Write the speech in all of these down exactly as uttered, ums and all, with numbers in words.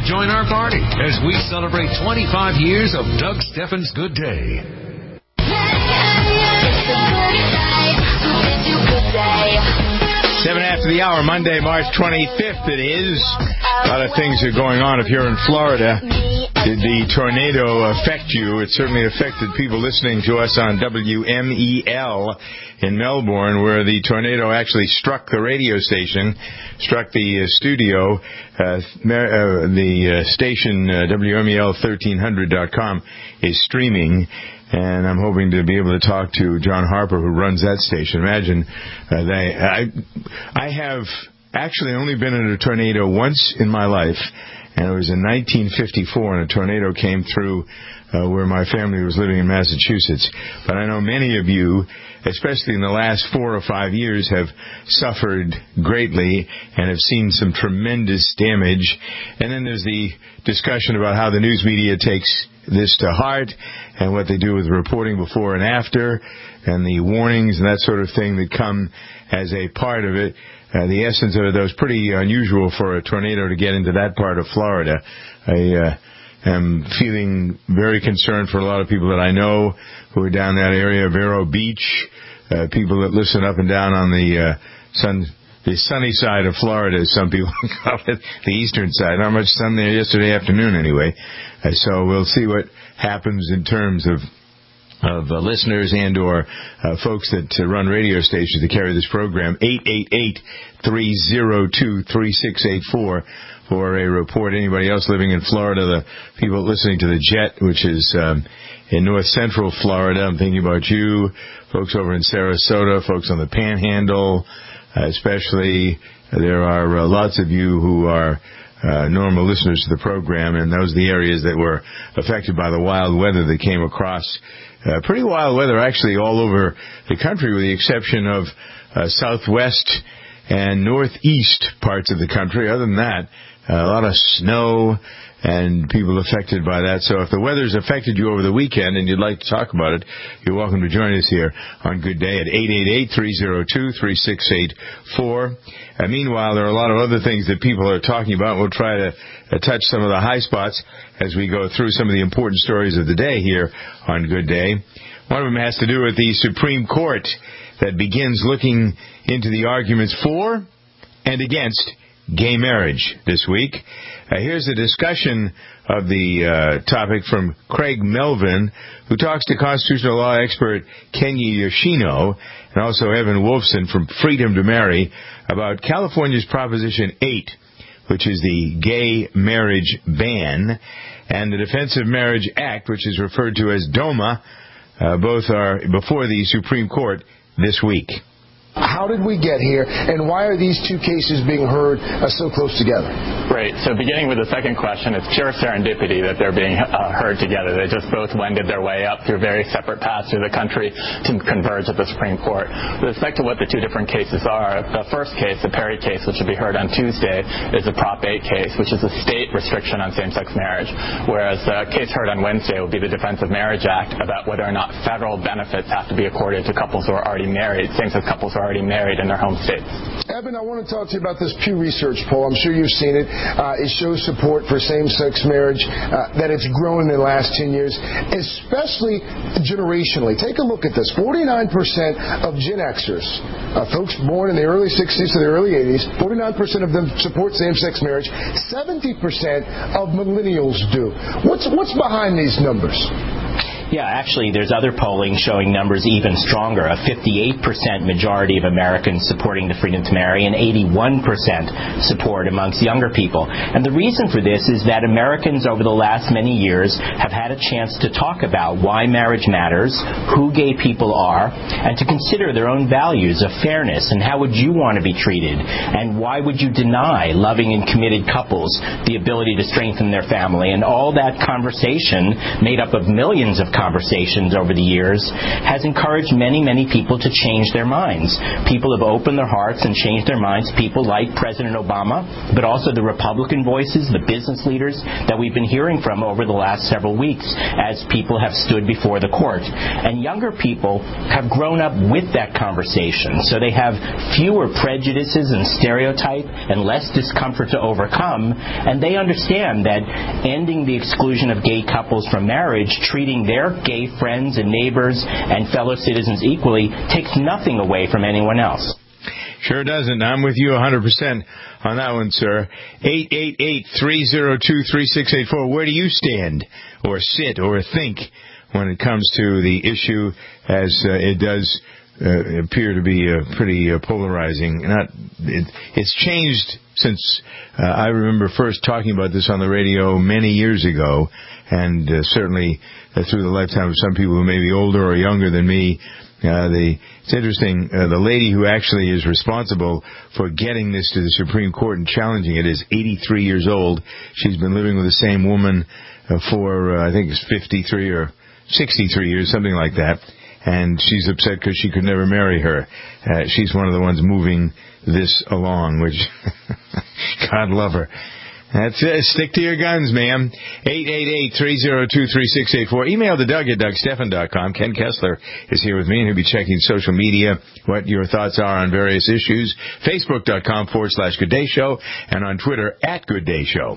join our party as we celebrate twenty-five years of Doug Steffens' Good Day. Seven after the hour, Monday, March twenty-fifth it is. A lot of things are going on. If you're in Florida, did the tornado affect you? It certainly affected people listening to us on W M E L in Melbourne, where the tornado actually struck the radio station, struck the uh, studio. Uh, uh, the uh, station, uh, W M E L thirteen hundred dot com, is streaming. And I'm hoping to be able to talk to John Harper, who runs that station. Imagine, uh, they, I, I have actually only been in a tornado once in my life, and it was in nineteen fifty-four, and a tornado came through uh, where my family was living in Massachusetts. But I know many of you, especially in the last four or five years, have suffered greatly and have seen some tremendous damage. And then there's the discussion about how the news media takes this to heart and what they do with reporting before and after and the warnings and that sort of thing that come as a part of it. Uh, the essence of it, though, is pretty unusual for a tornado to get into that part of Florida. I uh, am feeling very concerned for a lot of people that I know who are down that area, Vero Beach, uh, people that listen up and down on the uh, sun, the sunny side of Florida, as some people call it, the eastern side. Not much sun there yesterday afternoon, anyway. Uh, so we'll see what happens in terms of of uh, listeners and or uh, folks that uh, run radio stations that carry this program. eight eight eight, three oh two, three six eight four for a report. Anybody else living in Florida, the people listening to the Jet, which is um, in north central Florida, I'm thinking about you, folks over in Sarasota, folks on the Panhandle, uh, especially. There are uh, lots of you who are Uh, normal listeners to the program, and those are the areas that were affected by the wild weather that came across. Uh, pretty wild weather, actually, all over the country, with the exception of uh, southwest and northeast parts of the country. Other than that, uh, a lot of snow and people affected by that. So if the weather's affected you over the weekend and you'd like to talk about it, you're welcome to join us here on Good Day at eight eight eight, three oh two, three six eight four. Uh, meanwhile, there are a lot of other things that people are talking about. We'll try to uh, touch some of the high spots as we go through some of the important stories of the day here on Good Day. One of them has to do with the Supreme Court that begins looking into the arguments for and against gay marriage this week. Uh, here's a discussion of the uh, topic from Craig Melvin, who talks to constitutional law expert Kenya Yoshino, and also Evan Wolfson from Freedom to Marry, about California's Proposition eight, which is the gay marriage ban, and the Defense of Marriage Act, which is referred to as DOMA. Uh, both are before the Supreme Court this week. How did we get here, and why are these two cases being heard uh, so close together? Right. So beginning with the second question, it's pure serendipity that they're being uh, heard together. They just both wended their way up through very separate paths through the country to converge at the Supreme Court. With respect to what the two different cases are, the first case, the Perry case, which will be heard on Tuesday, is a Prop eight case, which is a state restriction on same-sex marriage, whereas the case heard on Wednesday will be the Defense of Marriage Act about whether or not federal benefits have to be accorded to couples who are already married, same-sex couples who are already married in their home states. Evan, I want to talk to you about this Pew Research poll. I'm sure you've seen it. Uh, it shows support for same-sex marriage, uh, that it's grown in the last ten years, especially generationally. Take a look at this. forty-nine percent of Gen Xers, uh, folks born in the early sixties to the early eighties, forty-nine percent of them support same-sex marriage. seventy percent of millennials do. What's, what's behind these numbers? Yeah, actually, there's other polling showing numbers even stronger. A fifty-eight percent majority of Americans supporting the freedom to marry and eighty-one percent support amongst younger people. And the reason for this is that Americans over the last many years have had a chance to talk about why marriage matters, who gay people are, and to consider their own values of fairness and how would you want to be treated, and why would you deny loving and committed couples the ability to strengthen their family. And all that conversation, made up of millions of conversations over the years has encouraged many, many people to change their minds. People have opened their hearts and changed their minds. People like President Obama, but also the Republican voices, the business leaders that we've been hearing from over the last several weeks as people have stood before the court. And younger people have grown up with that conversation, so they have fewer prejudices and stereotype and less discomfort to overcome, and they understand that ending the exclusion of gay couples from marriage, treating their gay friends and neighbors and fellow citizens equally, takes nothing away from anyone else. Sure doesn't. I'm with you one hundred percent on that one, sir. eight eight eight, three oh two, three six eight four. Where do you stand or sit or think when it comes to the issue, as uh, it does uh, appear to be uh, pretty uh, polarizing? Not, it, it's changed since uh, I remember first talking about this on the radio many years ago, and uh, certainly uh, through the lifetime of some people who may be older or younger than me. Uh, the, it's interesting, uh, the lady who actually is responsible for getting this to the Supreme Court and challenging it is eighty-three years old. She's been living with the same woman uh, for, uh, I think it's fifty-three or sixty-three years, something like that. And she's upset because she could never marry her. Uh, she's one of the ones moving this along, which, God love her. That's it. Stick to your guns, ma'am. eight eight eight, three oh two, three six eight four. Email to Doug at Doug Stephan dot com. Ken Kessler is here with me, and he'll be checking social media, what your thoughts are on various issues. Facebook.com forward slash Good Day Show, and on Twitter at Good Day Show.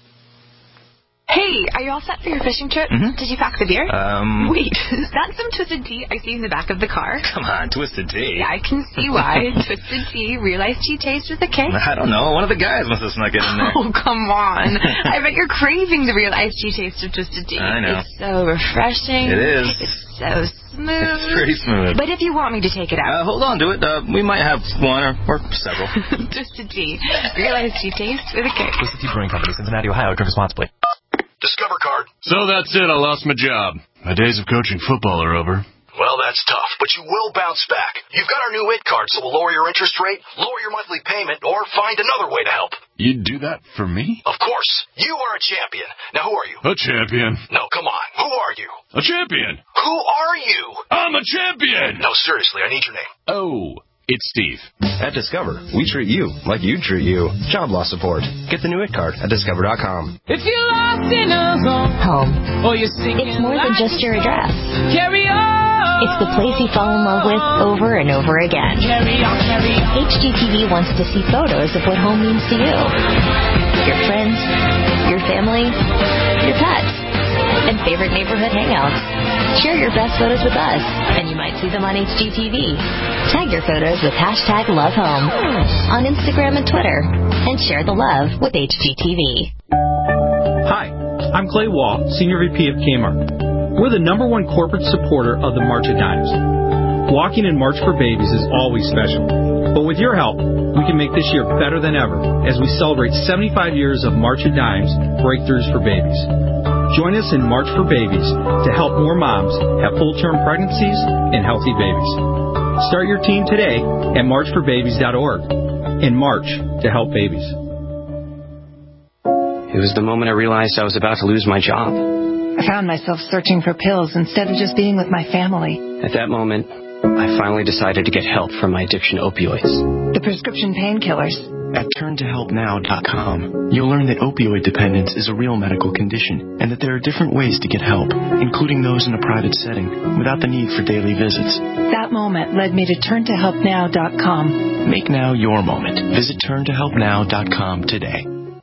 Hey, are you all set for your fishing trip? Mm-hmm. Did you pack the beer? Um... Wait, is that some Twisted Tea I see in the back of the car? Come on, Twisted Tea. Yeah, I can see why. Twisted Tea, real iced tea taste with a kick? I don't know. One of the guys must have snuck it in there. Oh, come on. I bet you're craving the real iced tea taste of Twisted Tea. I know. It's so refreshing. It is. It's so smooth. It's pretty smooth. But if you want me to take it out. Uh, hold on to it. Uh, we might have one or, or several. Twisted Tea, real iced tea taste with a kick. Twisted Tea Brewing Company, Cincinnati, Ohio. Drink responsibly. Discover card. So that's it. I lost my job. My days of coaching football are over. Well, that's tough, but you will bounce back. You've got our new I T card, so we'll lower your interest rate, lower your monthly payment, or find another way to help. You'd do that for me? Of course. You are a champion. Now, who are you? A champion. No, come on. Who are you? A champion. Who are you? I'm a champion. No, seriously, I need your name. Oh. It's Steve. At Discover, we treat you like you treat you. Job loss support. Get the new I T card at discover dot com. If you're lost in a zone, home. Or you're singing it's more than just your address. Carry on. It's the place you fall in love with over and over again. Carry on, carry on. H G T V wants to see photos of what home means to you. Your friends, your family, your pets, and favorite neighborhood hangouts. Share your best photos with us, and you might see them on H G T V. Tag your photos with hashtag LoveHome on Instagram and Twitter, and share the love with H G T V. Hi, I'm Clay Wall, Senior V P of Kmart. We're the number one corporate supporter of the March of Dimes. Walking in March for Babies is always special, but with your help, we can make this year better than ever as we celebrate seventy-five years of March of Dimes Breakthroughs for Babies. Join us in March for Babies to help more moms have full-term pregnancies and healthy babies. Start your team today at march for babies dot org. In March to help babies. It was the moment I realized I was about to lose my job. I found myself searching for pills instead of just being with my family. At that moment, I finally decided to get help from my addiction to opioids. The prescription painkillers. At turn to help now dot com, you'll learn that opioid dependence is a real medical condition and that there are different ways to get help, including those in a private setting, without the need for daily visits. That moment led me to turn to help now dot com. Make now your moment. Visit turn to help now dot com today.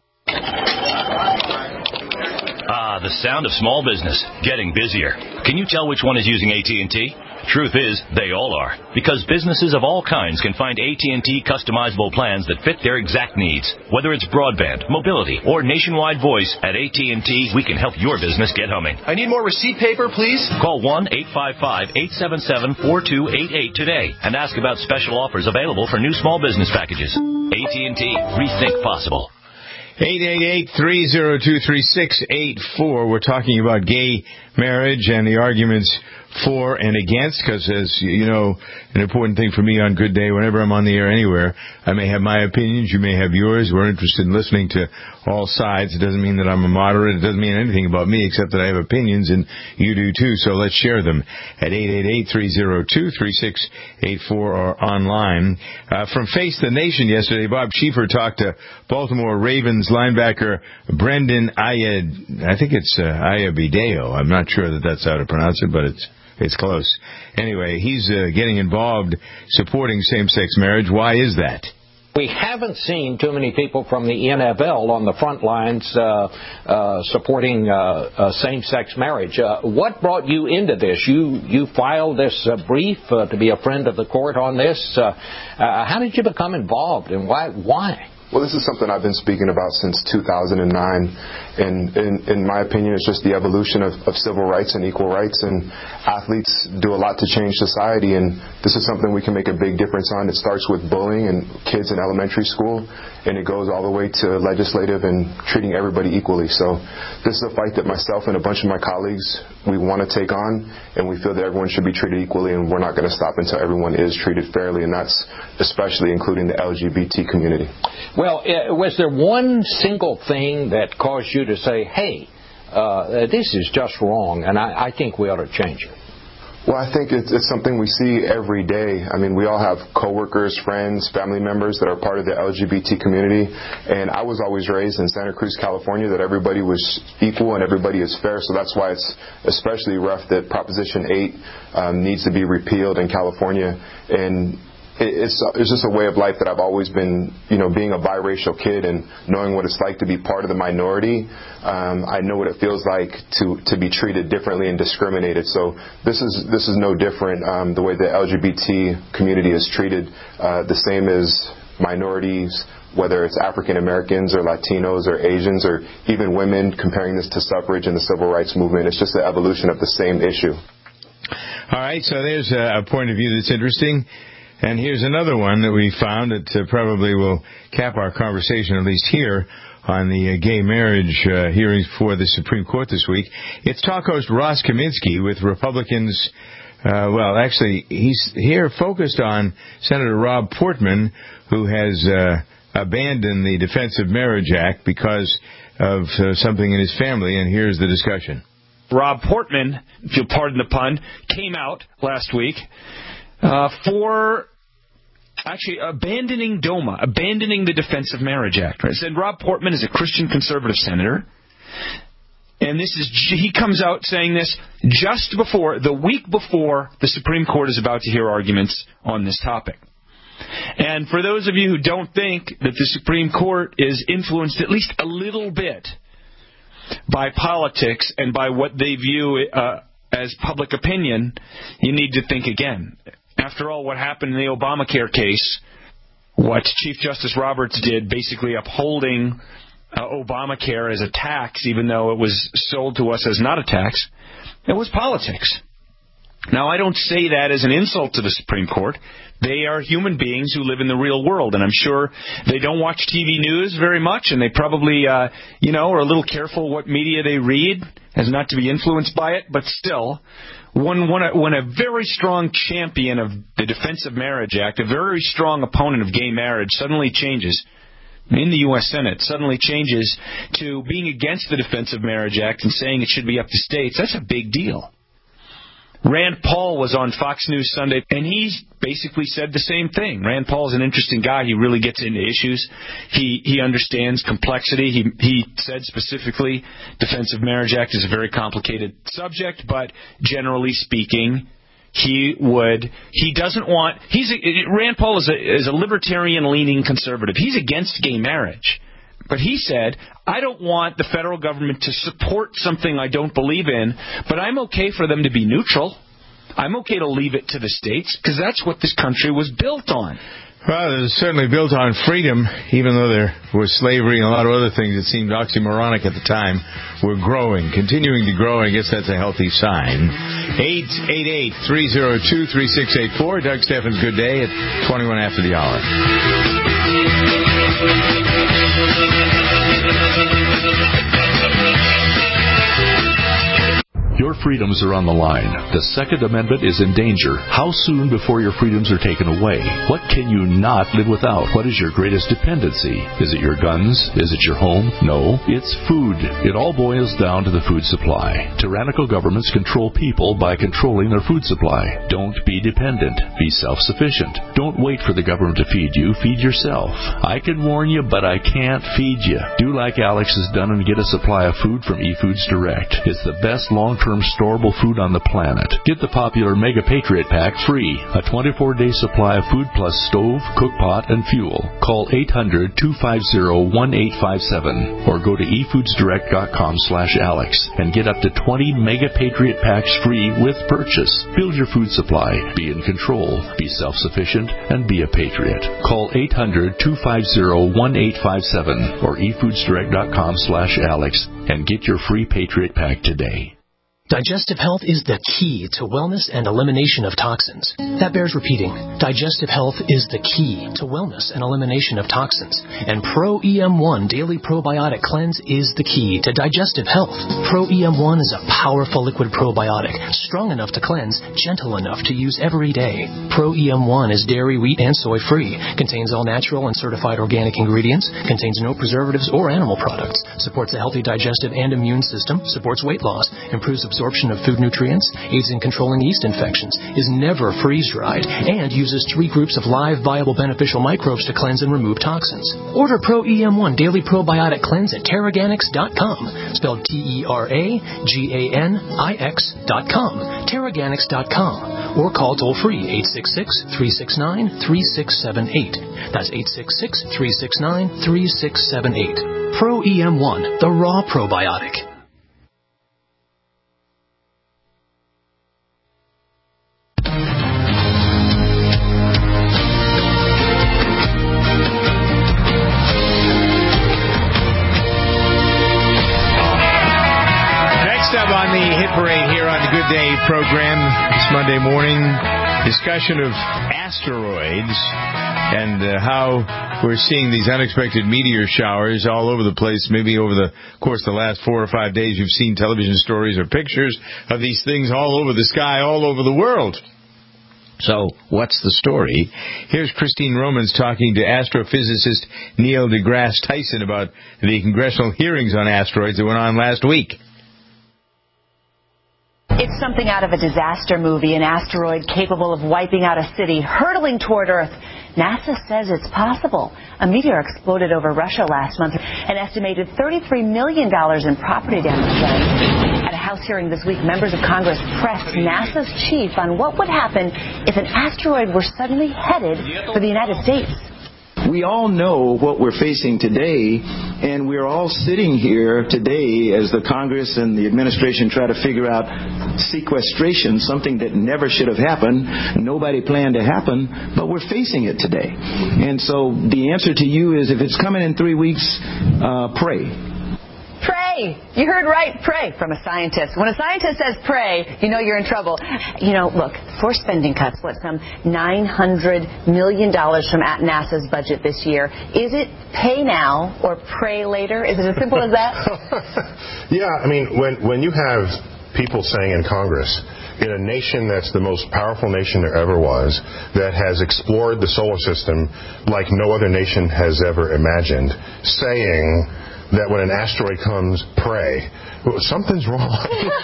Ah, the sound of small business getting busier. Can you tell which one is using A T and T? Truth is, they all are, because businesses of all kinds can find A T and T customizable plans that fit their exact needs. Whether it's broadband, mobility, or nationwide voice, at A T and T, we can help your business get humming. I need more receipt paper, please. Call one eight five five, eight seven seven, four two eight eight today and ask about special offers available for new small business packages. A T and T, rethink possible. eight eight eight, three oh two, three six eight four. We're talking about gay marriage and the arguments for and against, because as you know, an important thing for me on Good Day, whenever I'm on the air anywhere, I may have my opinions, you may have yours. We're interested in listening to all sides. It doesn't mean that I'm a moderate. It doesn't mean anything about me except that I have opinions, and you do too. So let's share them at eight eight eight, three oh two, three six eight four or online. Uh, from Face the Nation yesterday, Bob Schieffer talked to Baltimore Ravens linebacker Brendan Ayad, I think it's uh, Ayabideo. I'm not sure that that's how to pronounce it, but it's It's close. Anyway, he's uh, getting involved supporting same-sex marriage. Why is that? We haven't seen too many people from the N F L on the front lines uh, uh, supporting uh, uh, same-sex marriage. Uh, what brought you into this? You you filed this uh, brief uh, to be a friend of the court on this. Uh, uh, how did you become involved, and why? Why? Well, this is something I've been speaking about since two thousand nine, and in, in my opinion, it's just the evolution of, of civil rights and equal rights, and athletes do a lot to change society, and this is something we can make a big difference on. It starts with bullying and kids in elementary school, and it goes all the way to legislative and treating everybody equally. So this is a fight that myself and a bunch of my colleagues, we want to take on, and we feel that everyone should be treated equally, and we're not going to stop until everyone is treated fairly, and that's especially including the L G B T community. Well, uh, was there one single thing that caused you to say, hey, uh, this is just wrong, and I, I think we ought to change it? Well, I think it's, it's something we see every day. I mean, we all have coworkers, friends, family members that are part of the L G B T community, and I was always raised in Santa Cruz, California, that everybody was equal and everybody is fair, so that's why it's especially rough that Proposition eight um, needs to be repealed in California. And It's, it's just a way of life that I've always been, you know, being a biracial kid and knowing what it's like to be part of the minority. Um, I know what it feels like to, to be treated differently and discriminated. So this is this is no different. Um, the way the L G B T community is treated, uh, the same as minorities, whether it's African Americans or Latinos or Asians or even women. Comparing this to suffrage and the civil rights movement, it's just the evolution of the same issue. All right, so there's a point of view that's interesting. And here's another one that we found that uh, probably will cap our conversation, at least here, on the uh, gay marriage uh, hearings before the Supreme Court this week. It's talk host Ross Kaminsky with Republicans. Uh, well, actually, he's here focused on Senator Rob Portman, who has uh, abandoned the Defense of Marriage Act because of uh, something in his family. And here's the discussion. Rob Portman, if you'll pardon the pun, came out last week uh, for... Actually, abandoning DOMA, abandoning the Defense of Marriage Act. Right? And Rob Portman is a Christian conservative senator. And this is he comes out saying this just before, the week before the Supreme Court is about to hear arguments on this topic. And for those of you who don't think that the Supreme Court is influenced at least a little bit by politics and by what they view uh, as public opinion, you need to think again. After all, what happened in the Obamacare case, what Chief Justice Roberts did, basically upholding uh, Obamacare as a tax, even though it was sold to us as not a tax, it was politics. Now, I don't say that as an insult to the Supreme Court. They are human beings who live in the real world, and I'm sure they don't watch T V news very much, and they probably, uh, you know, are a little careful what media they read, as not to be influenced by it, but still... When, when, a, when a very strong champion of the Defense of Marriage Act, a very strong opponent of gay marriage, suddenly changes, in the U S Senate, suddenly changes to being against the Defense of Marriage Act and saying it should be up to states, that's a big deal. Rand Paul was on Fox News Sunday, and he basically said the same thing. Rand Paul is an interesting guy. He really gets into issues. He he understands complexity. He he said specifically, Defense of Marriage Act is a very complicated subject, but generally speaking, he would he doesn't want he's a, Rand Paul is a is a libertarian-leaning conservative. He's against gay marriage. But he said, I don't want the federal government to support something I don't believe in, but I'm okay for them to be neutral. I'm okay to leave it to the states, because that's what this country was built on. Well, it was certainly built on freedom, even though there was slavery and a lot of other things that seemed oxymoronic at the time. We're growing, continuing to grow. I guess that's a healthy sign. eight eight eight, three oh two, three six eight four. Doug Steffens, Good Day at twenty-one after the hour. Your Your freedoms are on the line. The Second Amendment is in danger. How soon before your freedoms are taken away? What can you not live without? What is your greatest dependency? Is it your guns? Is it your home? No, it's food. It all boils down to the food supply. Tyrannical governments control people by controlling their food supply. Don't be dependent. Be self-sufficient. Don't wait for the government to feed you. Feed yourself. I can warn you, but I can't feed you. Do like Alex has done and get a supply of food from eFoods Direct. It's the best long-term storable food on the planet. Get the popular Mega Patriot Pack free. A twenty-four day supply of food plus stove, cook pot, and fuel. Call eight hundred, two five zero, one eight five seven or go to e foods direct dot com slash Alex and get up to twenty Mega Patriot Packs free with purchase. Build your food supply. Be in control. Be self-sufficient and be a patriot. Call eight hundred, two five zero, one eight five seven or e foods direct dot com slash Alex and get your free Patriot Pack today. Digestive health is the key to wellness and elimination of toxins. That bears repeating. Digestive health is the key to wellness and elimination of toxins. And Pro E M one Daily Probiotic Cleanse is the key to digestive health. Pro E M one is a powerful liquid probiotic, strong enough to cleanse, gentle enough to use every day. Pro E M one is dairy, wheat, and soy free, contains all natural and certified organic ingredients, contains no preservatives or animal products, supports a healthy digestive and immune system, supports weight loss, improves absorption absorption of food nutrients, aids in controlling yeast infections, is never freeze-dried, and uses three groups of live, viable, beneficial microbes to cleanse and remove toxins. Order Pro E M one Daily Probiotic Cleanse at Terraganix dot com, spelled T E R A G A N I X dot com, Terraganix dot com, or call toll-free eight six six, three six nine, three six seven eight. That's eight six six, three six nine, three six seven eight. Pro E M one, the raw probiotic. On the Hit Parade here on the Good Day program this Monday morning, discussion of asteroids and uh, how we're seeing these unexpected meteor showers all over the place. Maybe over the course of the last four or five days you've seen television stories or pictures of these things all over the sky, all over the world. So, what's the story? Here's Christine Romans talking to astrophysicist Neil deGrasse Tyson about the congressional hearings on asteroids that went on last week. It's something out of a disaster movie, an asteroid capable of wiping out a city, hurtling toward Earth. NASA says it's possible. A meteor exploded over Russia last month, an estimated thirty-three million dollars in property damage. At a House hearing this week, members of Congress pressed NASA's chief on what would happen if an asteroid were suddenly headed for the United States. We all know what we're facing today, and we're all sitting here today as the Congress and the administration try to figure out sequestration, something that never should have happened, nobody planned to happen, but we're facing it today. And so the answer to you is, if it's coming in three weeks, uh, pray. Pray. You heard right. Pray from a scientist. When a scientist says pray, you know you're in trouble. You know, look, for spending cuts, what, some nine hundred million dollars from at NASA's budget this year. Is it pay now or pray later? Is it as simple as that? Yeah, I mean, when, when you have people saying in Congress, in a nation that's the most powerful nation there ever was, that has explored the solar system like no other nation has ever imagined, saying that when an asteroid comes, pray. Well, something's wrong.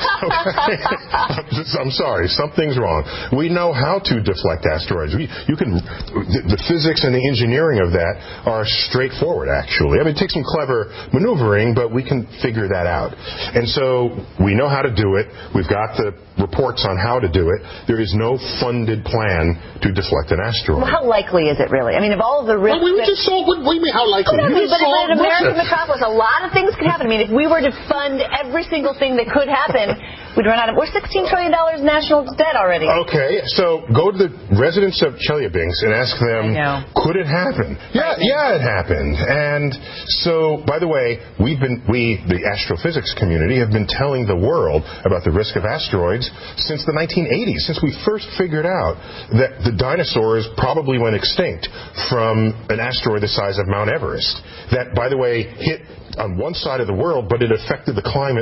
I'm sorry, something's wrong. We know how to deflect asteroids. We, you can, the, the physics and the engineering of that are straightforward, actually. I mean, it takes some clever maneuvering, but we can figure that out. And so we know how to do it. We've got the reports on how to do it. There is no funded plan to deflect an asteroid. Well, how likely is it really? I mean, of all of the risks... Well, we that... just saw... What, what do you mean, how likely? Oh, no, You but in an American Russia. metropolis, a lot of things could happen. I mean, if we were to fund every single thing that could happen, we'd run out of... We're sixteen trillion dollars national debt already. Okay, so go to the residents of Chelyabinsk and ask them, could it happen? Yeah, yeah, it happened. And so, by the way, we've been, we, the astrophysics community, have been telling the world about the risk of asteroids since the nineteen eighties, since we first figured out that the dinosaurs probably went extinct from an asteroid the size of Mount Everest. That, by the way, hit on one side of the world, but it affected the climate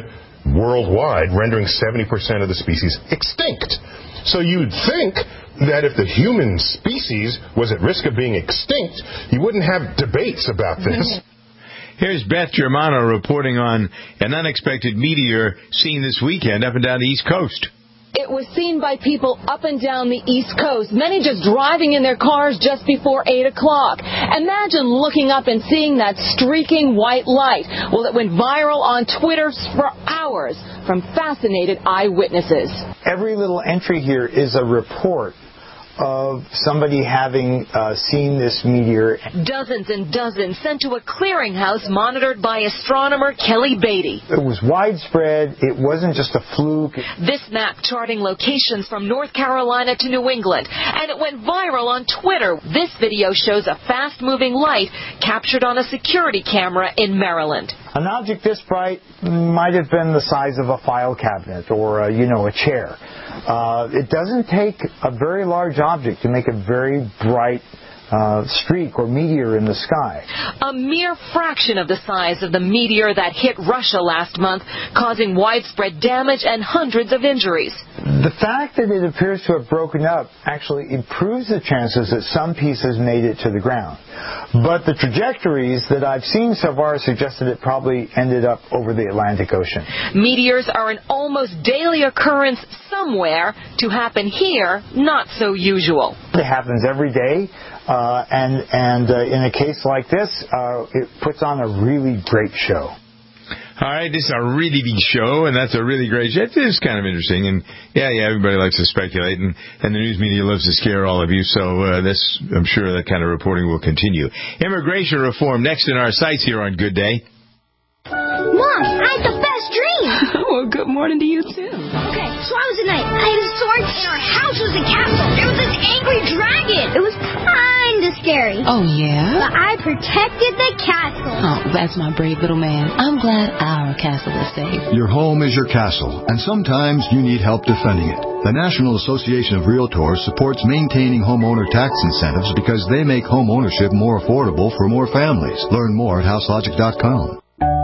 worldwide, rendering seventy percent of the species extinct. So you'd think that if the human species was at risk of being extinct, you wouldn't have debates about this. Here's Beth Germano reporting on an unexpected meteor seen this weekend up and down the East Coast. It was seen by people up and down the East Coast, many just driving in their cars just before eight o'clock. Imagine looking up and seeing that streaking white light. Well, it went viral on Twitter for hours from fascinated eyewitnesses. Every little entry here is a report of somebody having uh, seen this meteor. Dozens and dozens sent to a clearinghouse monitored by astronomer Kelly Beatty. It was widespread. It wasn't just a fluke. This map charting locations from North Carolina to New England, and it went viral on Twitter. This video shows a fast-moving light captured on a security camera in Maryland. An object this bright might have been the size of a file cabinet or, uh, you know, a chair. Uh, it doesn't take a very large object to make a very bright uh, streak or meteor in the sky. A mere fraction of the size of the meteor that hit Russia last month, causing widespread damage and hundreds of injuries. The fact that it appears to have broken up actually improves the chances that some pieces made it to the ground. But the trajectories that I've seen so far suggest that it probably ended up over the Atlantic Ocean. Meteors are an almost daily occurrence somewhere. To happen here, not so usual. It happens every day. Uh, and and uh, in a case like this, uh, it puts on a really great show. All right, this is a really big show, and that's a really great show. It is kind of interesting, and yeah, yeah, everybody likes to speculate, and, and the news media loves to scare all of you, so uh, this, I'm sure that kind of reporting will continue. Immigration reform next in our sights here on Good Day. Mom, I had the best dream. Well, good morning to you, too. Okay, so I was a knight. I had a sword, and our house was a castle. There was this angry dragon. It was kind of scary. Oh, yeah? But I protected the castle. Oh, that's my brave little man. I'm glad our castle is safe. Your home is your castle, and sometimes you need help defending it. The National Association of Realtors supports maintaining homeowner tax incentives because they make home ownership more affordable for more families. Learn more at house logic dot com.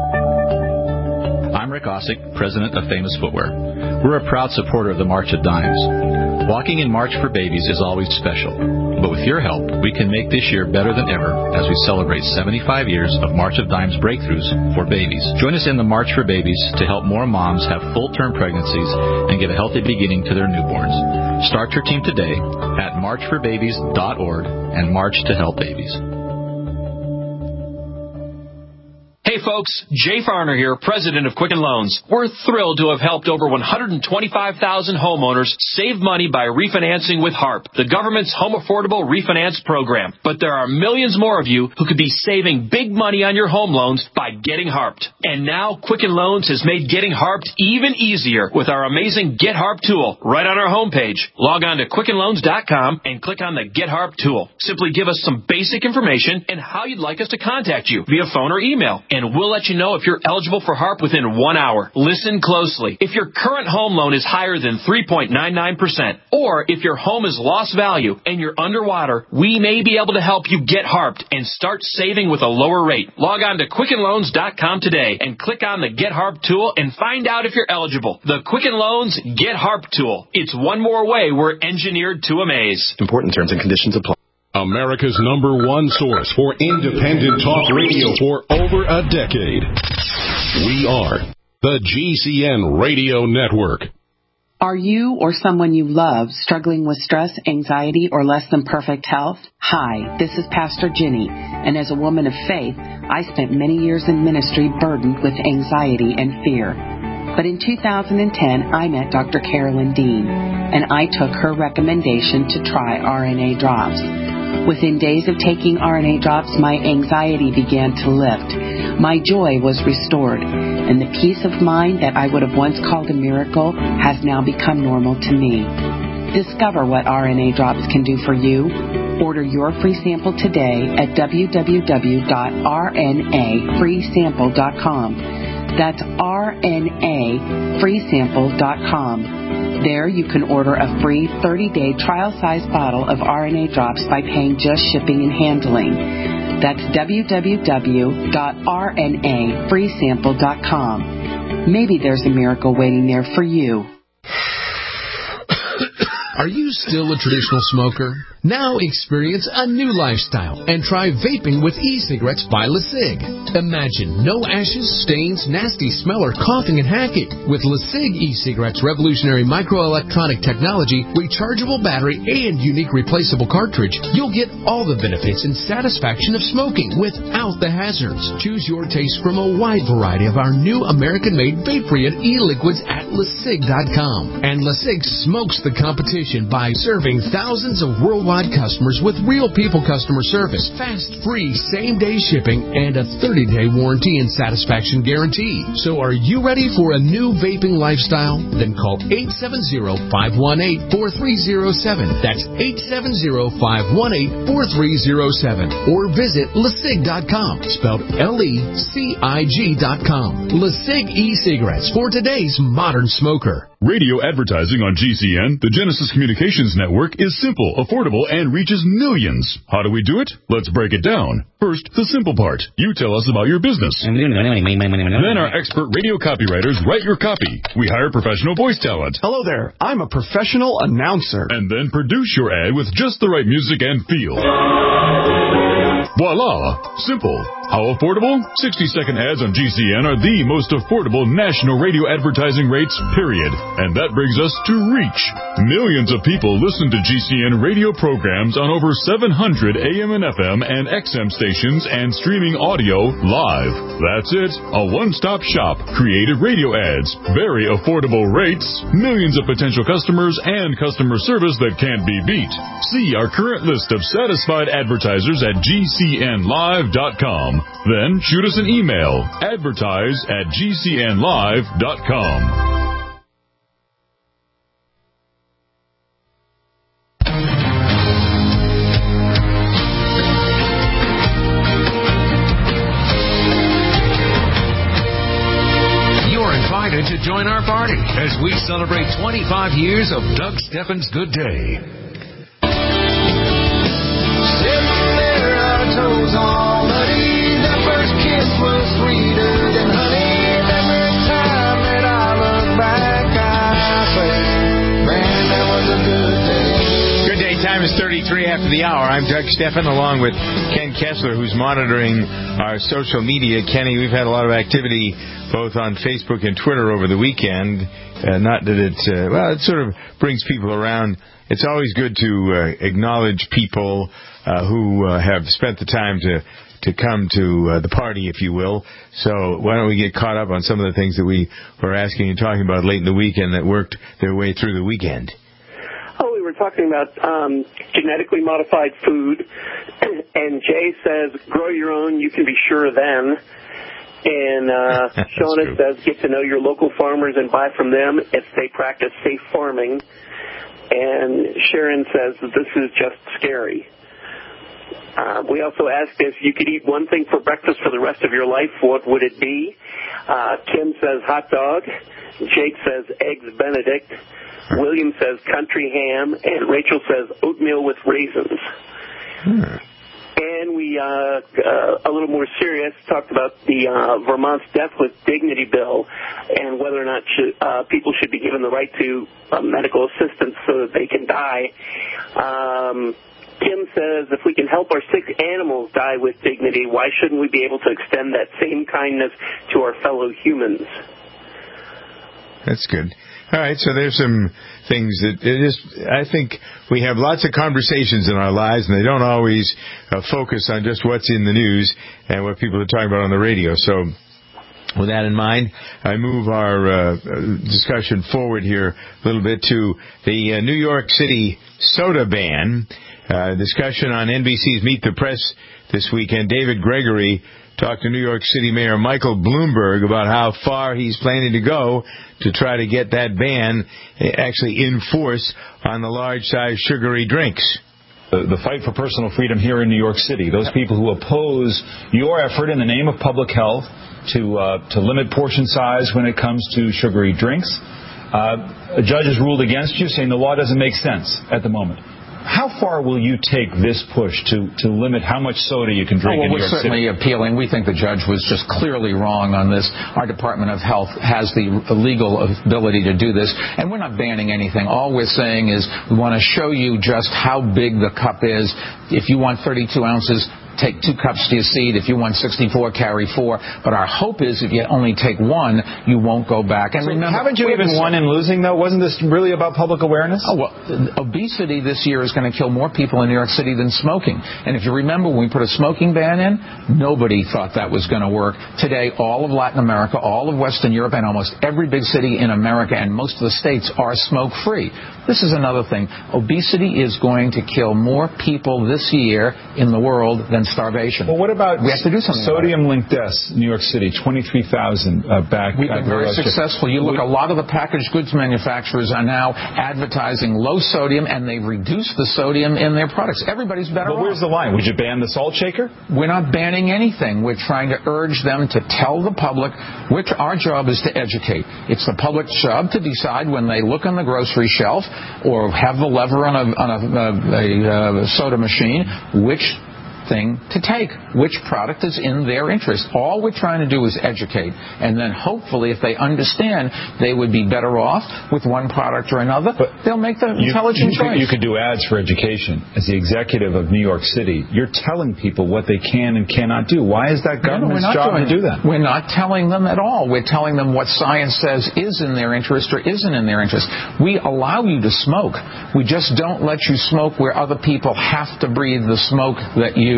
I'm Rick Ossick, president of Famous Footwear. We're a proud supporter of the March of Dimes. Walking in March for Babies is always special, but with your help, we can make this year better than ever as we celebrate seventy-five years of March of Dimes breakthroughs for babies. Join us in the March for Babies to help more moms have full-term pregnancies and give a healthy beginning to their newborns. Start your team today at march for babies dot org and march to help babies. Hey folks, Jay Farner here, president of Quicken Loans. We're thrilled to have helped over one hundred twenty-five thousand homeowners save money by refinancing with HARP, the government's home affordable refinance program. But there are millions more of you who could be saving big money on your home loans by getting HARPed. And now Quicken Loans has made getting HARPed even easier with our amazing Get HARP tool right on our homepage. Log on to quicken loans dot com and click on the Get HARP tool. Simply give us some basic information and how you'd like us to contact you via phone or email. And we'll let you know if you're eligible for HARP within one hour. Listen closely. If your current home loan is higher than three point nine nine percent, or if your home has lost value and you're underwater, we may be able to help you get HARPed and start saving with a lower rate. Log on to quicken loans dot com today and click on the Get HARP tool and find out if you're eligible. The Quicken Loans Get HARP tool. It's one more way we're engineered to amaze. Important terms and conditions apply. America's number one source for independent talk radio for over a decade. We are the G C N Radio Network. Are you or someone you love struggling with stress, anxiety, or less than perfect health? Hi, this is Pastor Jenny, and as a woman of faith, I spent many years in ministry burdened with anxiety and fear. But in two thousand ten, I met Doctor Carolyn Dean, and I took her recommendation to try R N A drops. Within days of taking R N A drops, my anxiety began to lift. My joy was restored, and the peace of mind that I would have once called a miracle has now become normal to me. Discover what R N A drops can do for you. Order your free sample today at w w w dot r n a free sample dot com. That's r n a free sample dot com. There you can order a free thirty-day trial-size bottle of R N A drops by paying just shipping and handling. That's w w w dot r n a free sample dot com. Maybe there's a miracle waiting there for you. Are you still a traditional smoker? Now experience a new lifestyle and try vaping with e-cigarettes by LeSig. Imagine no ashes, stains, nasty smell, or coughing and hacking. With LeSig e-cigarettes' revolutionary microelectronic technology, rechargeable battery, and unique replaceable cartridge, you'll get all the benefits and satisfaction of smoking without the hazards. Choose your taste from a wide variety of our new American-made vape-free and e-liquids at LeSig dot com. And LeSig smokes the competition by serving thousands of worldwide customers with real people customer service, fast, free, same-day shipping, and a thirty-day warranty and satisfaction guarantee. So are you ready for a new vaping lifestyle? Then call eight seven zero, five one eight, four three zero seven. That's eight seven zero, five one eight, four three zero seven. Or visit LeSig dot com, spelled L E C I G dot com. LeSig e-cigarettes for today's modern smoker. Radio advertising on G C N, the Genesis Communications Network, is simple, affordable, and reaches millions. How do we do it? Let's break it down. First, the simple part. You tell us about your business. Then our expert radio copywriters write your copy. We hire professional voice talent. Hello there. I'm a professional announcer. And then produce your ad with just the right music and feel. Voila! Simple. How affordable? sixty-second ads on G C N are the most affordable national radio advertising rates, period. And that brings us to reach. Millions of people listen to G C N radio programs on over seven hundred A M and F M and X M stations and streaming audio live. That's it. A one-stop shop. Creative radio ads. Very affordable rates. Millions of potential customers and customer service that can't be beat. See our current list of satisfied advertisers at G C N live dot com. Then shoot us an email. Advertise at G C N live dot com. To join our party as we celebrate twenty-five years of Doug Steffens' Good Day. Sitting there, our toes all muddy. That first kiss was sweeter than honey. Every time that I look back, I say, man, that was a good day. Good day. Time is thirty-three after the hour. I'm Doug Steffen, along with Ken Kessler, who's monitoring our social media. Kenny, we've had a lot of activity both on Facebook and Twitter over the weekend. Uh, not that it, uh, well, it sort of brings people around. It's always good to uh, acknowledge people uh, who uh, have spent the time to, to come to uh, the party, if you will. So why don't we get caught up on some of the things that we were asking and talking about late in the weekend that worked their way through the weekend. Oh, we were talking about um, genetically modified food, and Jay says, grow your own, you can be sure then. And uh, Shona says, get to know your local farmers and buy from them if they practice safe farming. And Sharon says, this is just scary. Uh, we also asked if you could eat one thing for breakfast for the rest of your life, what would it be? Uh, Kim says hot dog. Jake says eggs Benedict. William says country ham. And Rachel says oatmeal with raisins. Hmm. And we, uh, uh, a little more serious, talked about the uh, Vermont's Death with Dignity bill and whether or not should, uh, people should be given the right to uh, medical assistance so that they can die. Um, Kim says if we can help our sick animals die with dignity, why shouldn't we be able to extend that same kindness to our fellow humans? That's good. All right, so there's some things that it is. I think we have lots of conversations in our lives, and they don't always uh, focus on just what's in the news and what people are talking about on the radio. So with that in mind, I move our uh, discussion forward here a little bit to the uh, New York City soda ban. Uh, discussion on N B C's Meet the Press this weekend. David Gregory talked to New York City Mayor Michael Bloomberg about how far he's planning to go to try to get that ban actually in force on the large-size sugary drinks. The, the fight for personal freedom here in New York City, those people who oppose your effort in the name of public health to uh, to limit portion size when it comes to sugary drinks. Uh, a judge has ruled against you, saying the law doesn't make sense at the moment. how far will you take this push to, to limit how much soda you can drink oh, well, in New we're York certainly City? appealing. We think the judge was just clearly wrong on this. Our Department of Health has the legal ability to do this, and we're not banning anything. All we're saying is we want to show you just how big the cup is. If you want thirty-two ounces, take two cups to your seat. If you want sixty-four, carry four. But our hope is if you only take one, you won't go back. And so remember, haven't you even won in losing, though? Wasn't this really about public awareness? Oh, well, obesity this year is going to kill more people in New York City than smoking. And if you remember, when we put a smoking ban in, nobody thought that was going to work. Today, all of Latin America, all of Western Europe, and almost every big city in America and most of the states are smoke-free. This is another thing. Obesity is going to kill more people this year in the world than starvation. Well, what about we have to do something sodium-linked deaths in New York City? twenty-three thousand uh, back. We've been very successful. You look, a lot of the packaged goods manufacturers are now advertising low sodium, and they've reduced the sodium in their products. Everybody's better off. But where's the line? Would you ban the salt shaker? We're not banning anything. We're trying to urge them to tell the public, which our job is to educate. It's the public's job to decide when they look on the grocery shelf or have the lever on a, on a, a, a soda machine, which thing to take, which product is in their interest. All we're trying to do is educate, and then hopefully if they understand, they would be better off with one product or another. But they'll make the you, intelligent you choice. Could, you could do ads for education. As the executive of New York City, you're telling people what they can and cannot do. Why is that government's no, job doing, to do that? We're not telling them at all. We're telling them what science says is in their interest or isn't in their interest. We allow you to smoke. We just don't let you smoke where other people have to breathe the smoke that you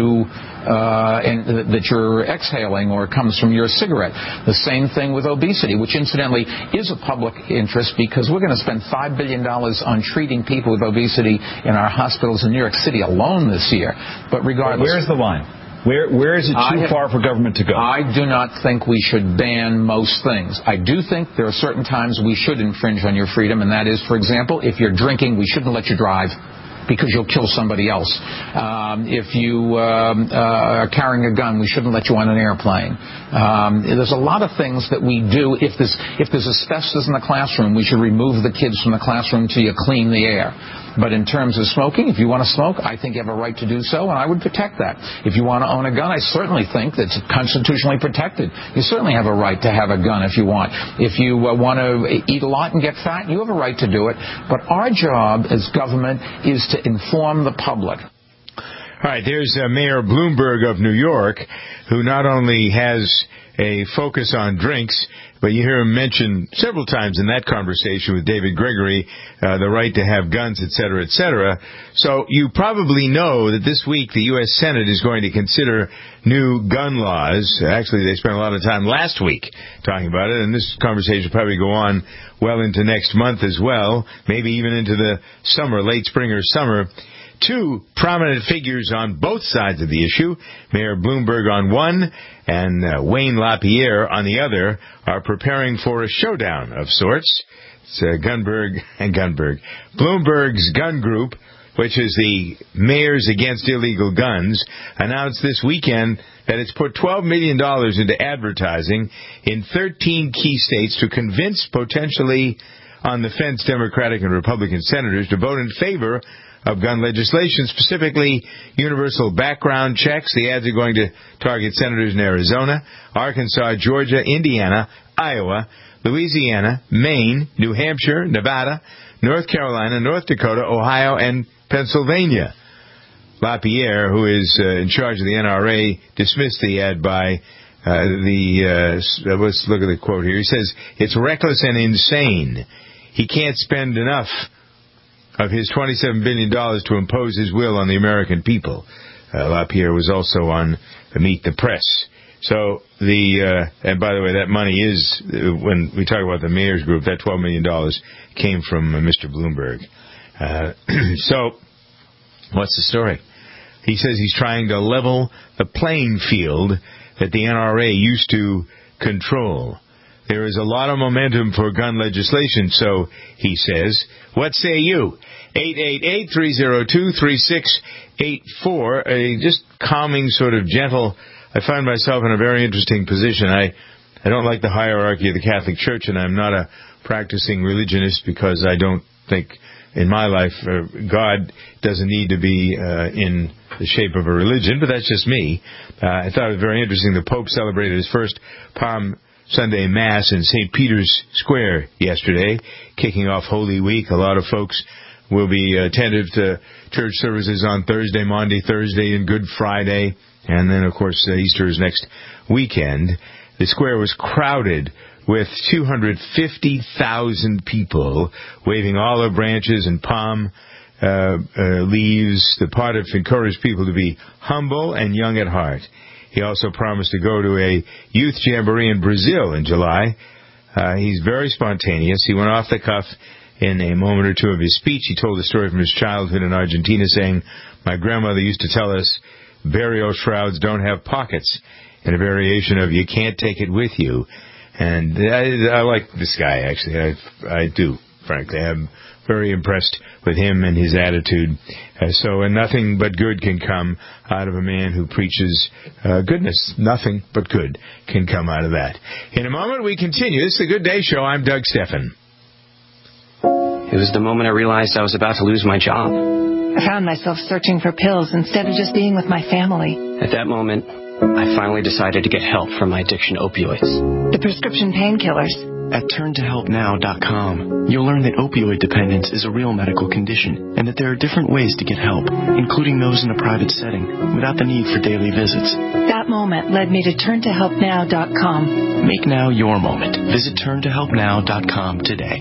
Uh, and that you're exhaling or comes from your cigarette. The same thing with obesity, which incidentally is a public interest because we're going to spend five billion dollars on treating people with obesity in our hospitals in New York City alone this year. But regardless... Where's the line? Where, where is it too have, far for government to go? I do not think we should ban most things. I do think there are certain times we should infringe on your freedom, and that is, for example, if you're drinking, we shouldn't let you drive, because you'll kill somebody else. Um, if you um, uh, are carrying a gun, we shouldn't let you on an airplane. Um, there's a lot of things that we do. If there's, if there's asbestos in the classroom, we should remove the kids from the classroom until you clean the air. But in terms of smoking, if you want to smoke, I think you have a right to do so, and I would protect that. If you want to own a gun, I certainly think that's constitutionally protected. You certainly have a right to have a gun if you want. If you uh, want to eat a lot and get fat, you have a right to do it. But our job as government is to inform the public. All right, there's uh, Mayor Bloomberg of New York, who not only has a focus on drinks, but you hear him mention several times in that conversation with David Gregory uh, the right to have guns, et cetera, et cetera. So you probably know that this week the U S Senate is going to consider new gun laws. Actually, they spent a lot of time last week talking about it, and this conversation will probably go on well into next month as well, maybe even into the summer, late spring or summer. Two prominent figures on both sides of the issue, Mayor Bloomberg on one and uh, Wayne LaPierre on the other, are preparing for a showdown of sorts. It's uh, Gunberg and Gunberg. Bloomberg's gun group, which is the Mayors Against Illegal Guns, announced this weekend that it's put twelve million dollars into advertising in thirteen key states to convince potentially on-the-fence Democratic and Republican senators to vote in favor of gun legislation, specifically universal background checks. The ads are going to target senators in Arizona, Arkansas, Georgia, Indiana, Iowa, Louisiana, Maine, New Hampshire, Nevada, North Carolina, North Dakota, Ohio, and Pennsylvania. LaPierre, who is uh, in charge of the N R A, dismissed the ad by uh, the, uh, let's look at the quote here. He says, it's reckless and insane. He can't spend enough of his twenty-seven billion dollars to impose his will on the American people. Uh, LaPierre was also on Meet the Press. So the, uh, and by the way, that money is, uh, when we talk about the mayor's group, that twelve million dollars came from uh, Mister Bloomberg. Uh, so, what's the story? He says he's trying to level the playing field that the N R A used to control. There is a lot of momentum for gun legislation, so he says. What say you? eight eight eight, three oh two, three six eight four. A just calming, sort of gentle. I find myself in a very interesting position. I, I don't like the hierarchy of the Catholic Church, and I'm not a practicing religionist because I don't think in my life, uh, God doesn't need to be uh, in the shape of a religion, but that's just me. Uh, I thought it was very interesting. The Pope celebrated his first Palm Sunday Mass in Saint Peter's Square yesterday, kicking off Holy Week. A lot of folks will be attentive to church services on Thursday, Maundy, Thursday, and Good Friday. And then, of course, uh, Easter is next weekend. The square was crowded with two hundred fifty thousand people waving olive branches and palm uh, uh, leaves. The pontiff encouraged people to be humble and young at heart. He also promised to go to a youth jamboree in Brazil in July. Uh, he's very spontaneous. He went off the cuff in a moment or two of his speech. He told the story from his childhood in Argentina, saying, "My grandmother used to tell us burial shrouds don't have pockets," in a variation of "you can't take it with you." And I, I like this guy, actually. I, I do, frankly. I'm very impressed with him and his attitude. Uh, so, and nothing but good can come out of a man who preaches uh, goodness. Nothing but good can come out of that. In a moment, we continue. This is the Good Day Show. I'm Doug Steffen. It was the moment I realized I was about to lose my job. I found myself searching for pills instead of just being with my family. At that moment, I finally decided to get help from my addiction to opioids. The prescription painkillers. At turn to help now dot com, you'll learn that opioid dependence is a real medical condition and that there are different ways to get help, including those in a private setting, without the need for daily visits. That moment led me to turn to help now dot com. Make now your moment. Visit turn to help now dot com today.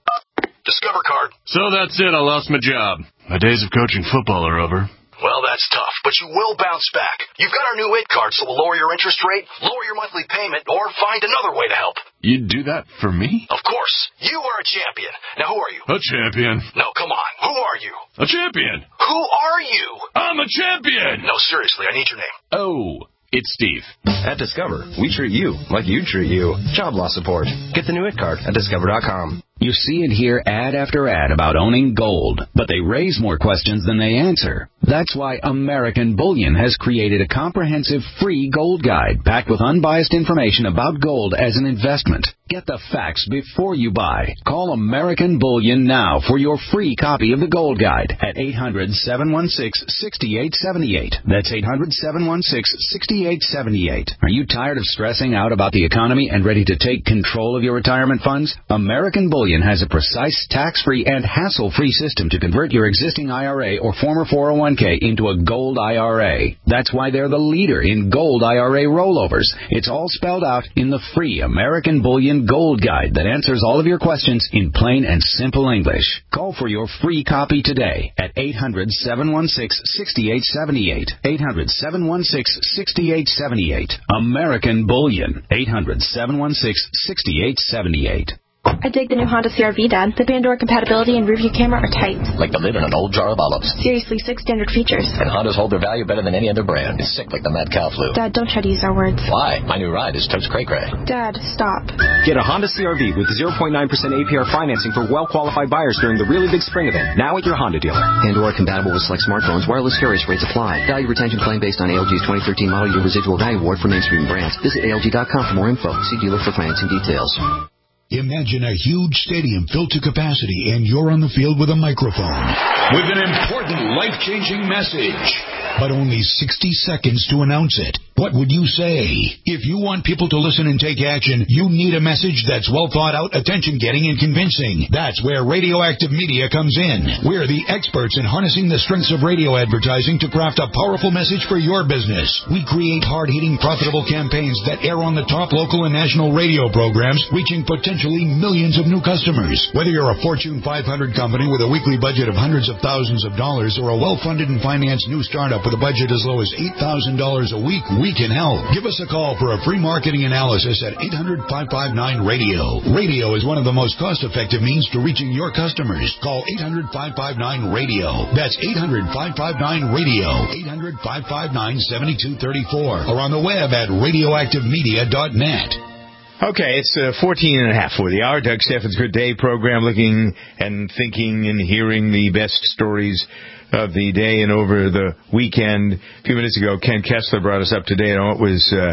Discover card. So that's it. I lost my job. My days of coaching football are over. Well, that's tough, but you will bounce back. You've got our new I T card, so we'll lower your interest rate, lower your monthly payment, or find another way to help. You'd do that for me? Of course. You are a champion. Now, who are you? A champion. No, come on. Who are you? A champion. Who are you? I'm a champion. No, seriously, I need your name. Oh, it's Steve. At Discover, we treat you like you treat you. Job loss support. Get the new I T card at discover dot com. You see and hear ad after ad about owning gold, but they raise more questions than they answer. That's why American Bullion has created a comprehensive free gold guide packed with unbiased information about gold as an investment. Get the facts before you buy. Call American Bullion now for your free copy of the gold guide at eight hundred, seven one six, six eight seven eight. That's eight hundred, seven one six, six eight seven eight. Are you tired of stressing out about the economy and ready to take control of your retirement funds? American Bullion has a precise, tax-free, and hassle-free system to convert your existing I R A or former four oh one k into a gold I R A. That's why they're the leader in gold I R A rollovers. It's all spelled out in the free American Bullion Gold Guide that answers all of your questions in plain and simple English. Call for your free copy today at eight hundred, seven one six, six eight seven eight. eight hundred, seven one six, six eight seven eight. American Bullion. eight hundred, seven one six, six eight seven eight. I dig the new Honda C R V, Dad. The Pandora compatibility and rear view camera are tight. Like the lid in an old jar of olives. Seriously, six standard features. And Hondas hold their value better than any other brand. It's sick like the mad cow flu. Dad, don't try to use our words. Why? My new ride is totes cray cray. Dad, stop. Get a Honda C R V with zero point nine percent A P R financing for well-qualified buyers during the really big spring event. Now at your Honda dealer. Pandora compatible with select smartphones. Wireless carriage rates apply. Value retention claim based on A L G's twenty thirteen model year residual value award for mainstream brands. Visit A L G dot com for more info. See dealer for financing details. Imagine a huge stadium filled to capacity and you're on the field with a microphone. With an important life-changing message. But only sixty seconds to announce it. What would you say? If you want people to listen and take action, you need a message that's well thought out, attention-getting, and convincing. That's where Radioactive Media comes in. We're the experts in harnessing the strengths of radio advertising to craft a powerful message for your business. We create hard-hitting, profitable campaigns that air on the top local and national radio programs, reaching potentially millions of new customers. Whether you're a Fortune five hundred company with a weekly budget of hundreds of thousands of dollars or a well-funded and financed new startup with a budget as low as eight thousand dollars a week, we can help. Give us a call for a free marketing analysis at eight hundred, five five nine, radio. Radio is one of the most cost-effective means to reaching your customers. Call eight hundred, five five nine, radio. That's eight hundred, five five nine, radio. eight hundred, five five nine, seven two three four. Or on the web at radioactive media dot net. Okay, it's uh, fourteen and a half for the hour. Doug Steffen's Good Day program, looking and thinking and hearing the best stories of the day and over the weekend. A few minutes ago, Ken Kessler brought us up to date on what was uh,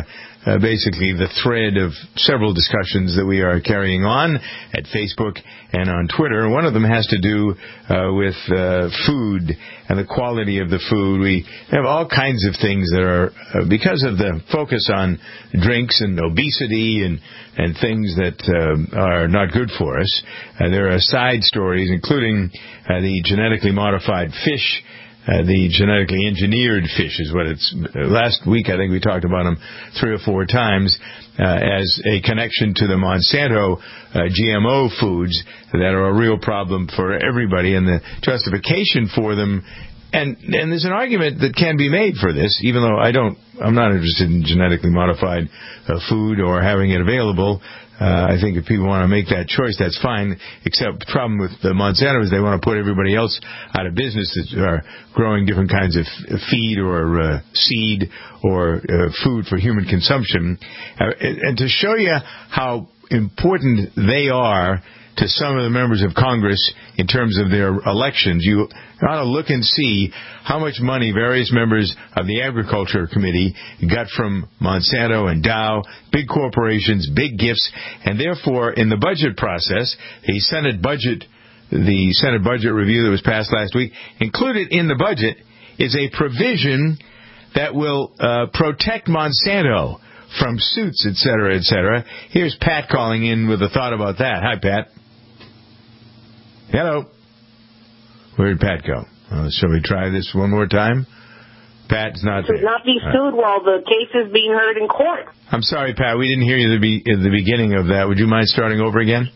uh, basically the thread of several discussions that we are carrying on at Facebook and on Twitter. One of them has to do uh, with uh, food and the quality of the food. We have all kinds of things that are, uh, because of the focus on drinks and obesity and, and things that uh, are not good for us, uh, there are side stories, including uh, the genetically modified fish. Uh, the genetically engineered fish is what it's... Uh, last week, I think we talked about them three or four times uh, as a connection to the Monsanto uh, G M O foods that are a real problem for everybody, and the justification for them. And, and there's an argument that can be made for this, even though I don't... I'm not interested in genetically modified uh, food or having it available. Uh, I think if people want to make that choice, that's fine. Except the problem with the Monsanto is they want to put everybody else out of business that are growing different kinds of feed or uh, seed or uh, food for human consumption. Uh, and to show you how important they are to some of the members of Congress in terms of their elections, you ought to look and see how much money various members of the Agriculture Committee got from Monsanto and Dow, big corporations, big gifts, and therefore in the budget process, the Senate budget, the Senate budget review that was passed last week, included in the budget is a provision that will uh, protect Monsanto from suits, et cetera, et cetera. Here's Pat calling in with a thought about that. Hi, Pat. Hello. Where did Pat go? Uh, shall we try this one more time? Pat's not there. Should not be sued uh, while the case is being heard in court. I'm sorry, Pat. We didn't hear you at the, be- at the beginning of that. Would you mind starting over again?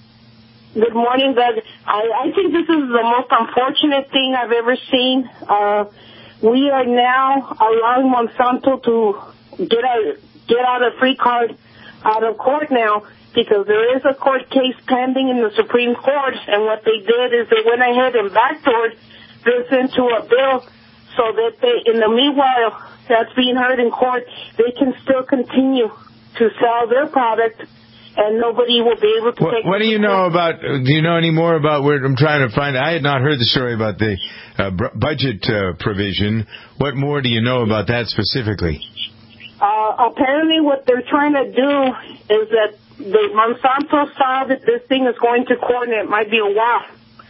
Good morning, Doug. I, I think this is the most unfortunate thing I've ever seen. Uh, we are now allowing Monsanto to get a, get out a free card out of court now, because there is a court case pending in the Supreme Court, and what they did is they went ahead and backdoored this into a bill so that they, in the meanwhile that's being heard in court, they can still continue to sell their product, and nobody will be able to what, take it. What do you know about, do you know any more about where, I'm trying to find, I had not heard the story about the uh, budget uh, provision. What more do you know about that specifically? Uh, apparently what they're trying to do is that the Monsanto saw that this thing is going to court and it might be a while.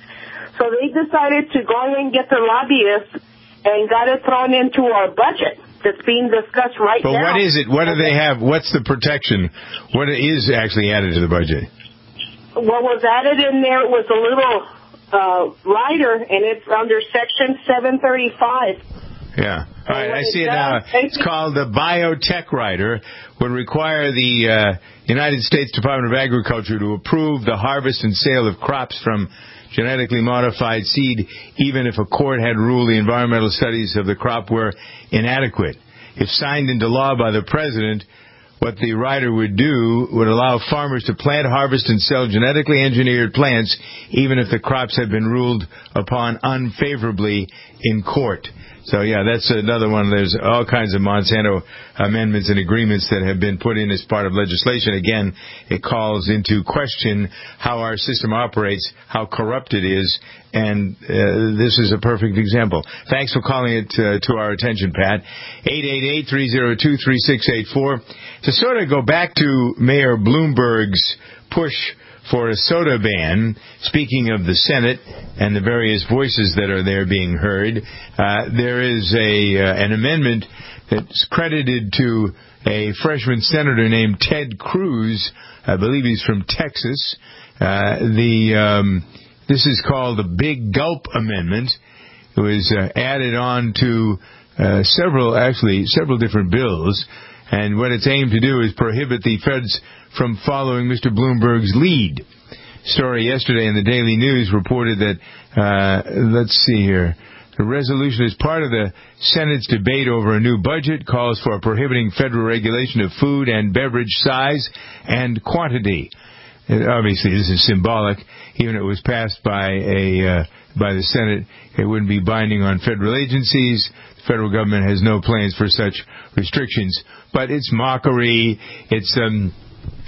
So they decided to go and get their lobbyists and got it thrown into our budget that's being discussed right but now. But what is it? What do they have? What's the protection? What is actually added to the budget? What was added in there was a little uh, rider, and it's under Section seven thirty-five. Yeah. All right, I see it now. It's called the Biotech Rider. Would require the uh, United States Department of Agriculture to approve the harvest and sale of crops from genetically modified seed, even if a court had ruled the environmental studies of the crop were inadequate. If signed into law by the President, what the rider would do would allow farmers to plant, harvest, and sell genetically engineered plants, even if the crops had been ruled upon unfavorably in court. So, yeah, that's another one. There's all kinds of Monsanto amendments and agreements that have been put in as part of legislation. Again, it calls into question how our system operates, how corrupt it is, and uh, this is a perfect example. Thanks for calling it uh, to our attention, Pat. eight eight eight, three oh two, three six eight four. To sort of go back to Mayor Bloomberg's push for a soda ban, speaking of the Senate and the various voices that are there being heard, uh, there is a uh, an amendment that's credited to a freshman senator named Ted Cruz. I believe he's from Texas. Uh, the um, this is called the Big Gulp Amendment. It was uh, added on to uh, several, actually, several different bills. And what it's aimed to do is prohibit the feds from following Mister Bloomberg's lead. Story yesterday in the Daily News reported that, uh, let's see here, the resolution is part of the Senate's debate over a new budget, calls for prohibiting federal regulation of food and beverage size and quantity. And obviously, this is symbolic. Even if it was passed by a uh, by the Senate, it wouldn't be binding on federal agencies. The federal government has no plans for such restrictions. But it's mockery. It's um,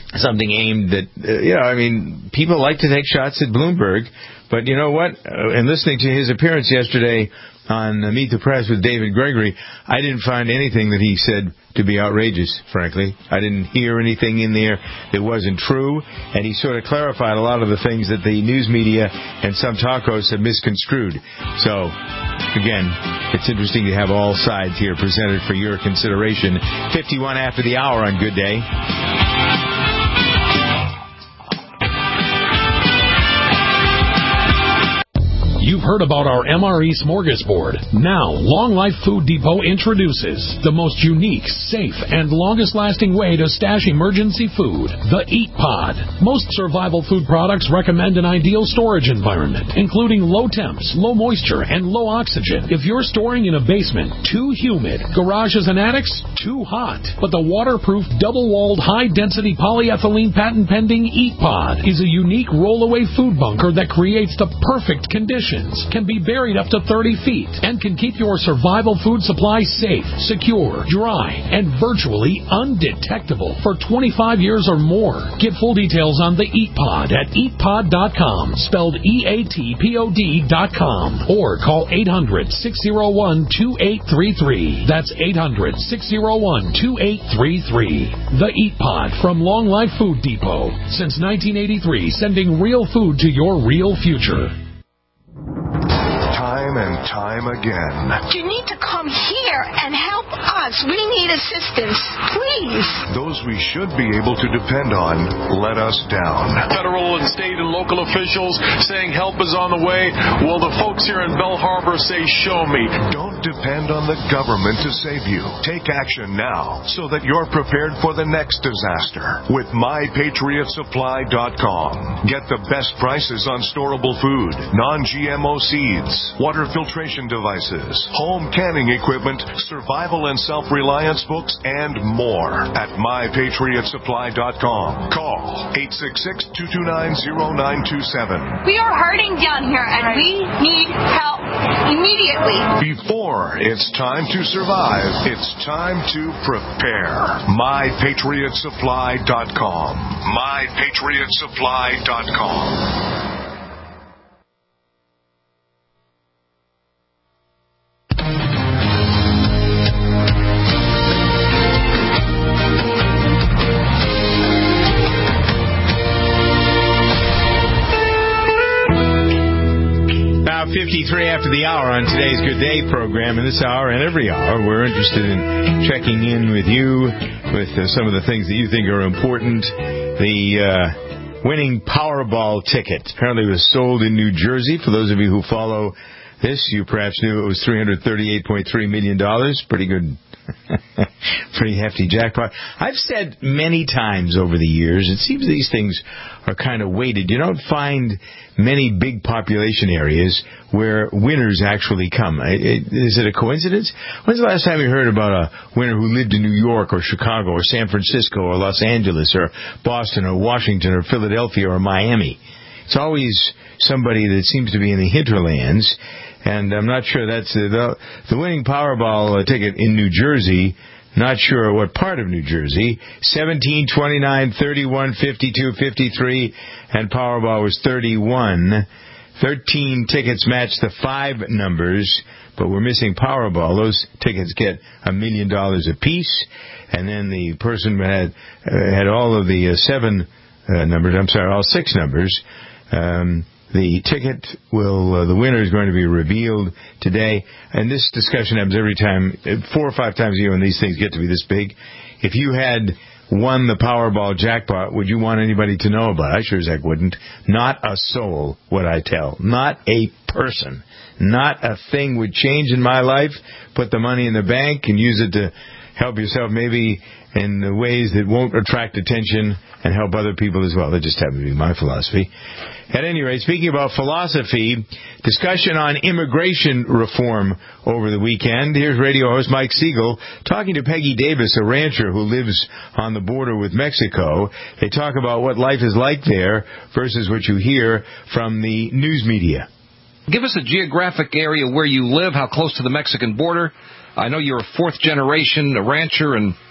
something aimed at, uh, you know, I mean, people like to take shots at Bloomberg, but you know what? Uh, and listening to his appearance yesterday on uh, Meet the Press with David Gregory, I didn't find anything that he said to be outrageous, frankly. I didn't hear anything in there that wasn't true, and he sort of clarified a lot of the things that the news media and some talk hosts have misconstrued. So, again, it's interesting to have all sides here presented for your consideration. fifty-one after the hour on Good Day. You've heard about our M R E Smorgasbord. Now, Long Life Food Depot introduces the most unique, safe, and longest-lasting way to stash emergency food, the Eat Pod. Most survival food products recommend an ideal storage environment, including low temps, low moisture, and low oxygen. If you're storing in a basement, too humid, garages and attics, too hot. But the waterproof, double-walled, high-density polyethylene patent-pending Eat Pod is a unique roll-away food bunker that creates the perfect conditions, can be buried up to thirty feet, and can keep your survival food supply safe, secure, dry, and virtually undetectable for twenty-five years or more. Get full details on the Eat Pod at eat pod dot com, spelled E A T P O D dot com, or call eight hundred, six oh one, two eight three three. That's eight hundred, six oh one, two eight three three. The Eat Pod from Long Life Food Depot. Since nineteen eighty-three, sending real food to your real future. Time and time again. You need to come here and help us. We need assistance, please. Those we should be able to depend on let us down. Federal and state and local officials saying help is on the way. Well, the folks here in Belle Harbor say, show me. Don't depend on the government to save you. Take action now so that you're prepared for the next disaster with my patriot supply dot com. Get the best prices on storable food, non G M O seeds, water filtration devices, home canning equipment, survival and self-reliance books, and more at my patriot supply dot com. Call eight six six, two two nine, zero nine two seven. We are hurting down here, and we need help immediately. Before it's time to survive, it's time to prepare. my patriot supply dot com. my patriot supply dot com. fifty-three after the hour on today's Good Day program. In this hour and every hour, we're interested in checking in with you with uh, some of the things that you think are important. The uh, winning Powerball ticket apparently was sold in New Jersey. For those of you who follow this, you perhaps knew it was three hundred thirty-eight point three million dollars. Pretty good. Pretty hefty jackpot. I've said many times over the years, it seems these things are kind of weighted. You don't find many big population areas where winners actually come. Is it a coincidence? When's the last time you heard about a winner who lived in New York or Chicago or San Francisco or Los Angeles or Boston or Washington or Philadelphia or Miami? It's always somebody that seems to be in the hinterlands. And I'm not sure that's uh, the the winning Powerball uh, ticket in New Jersey. Not sure what part of New Jersey. seventeen, twenty-nine, thirty-one, fifty-two, fifty-three, and Powerball was thirty-one. thirteen tickets match the five numbers, but we're missing Powerball. Those tickets get a million dollars apiece, and then the person who had uh, had all of the uh, seven uh, numbers. I'm sorry, all six numbers. Um, The ticket will, uh, the winner is going to be revealed today. And this discussion happens every time, four or five times a year when these things get to be this big. If you had won the Powerball jackpot, would you want anybody to know about it? I sure as heck wouldn't. Not a soul would I tell. Not a person. Not a thing would change in my life. Put the money in the bank and use it to help yourself maybe in ways that won't attract attention and help other people as well. That just happens to be my philosophy. At any rate, speaking about philosophy, discussion on immigration reform over the weekend. Here's radio host Mike Siegel talking to Peggy Davis, a rancher who lives on the border with Mexico. They talk about what life is like there versus what you hear from the news media. Give us a geographic area where you live, how close to the Mexican border. I know you're a fourth generation a rancher, and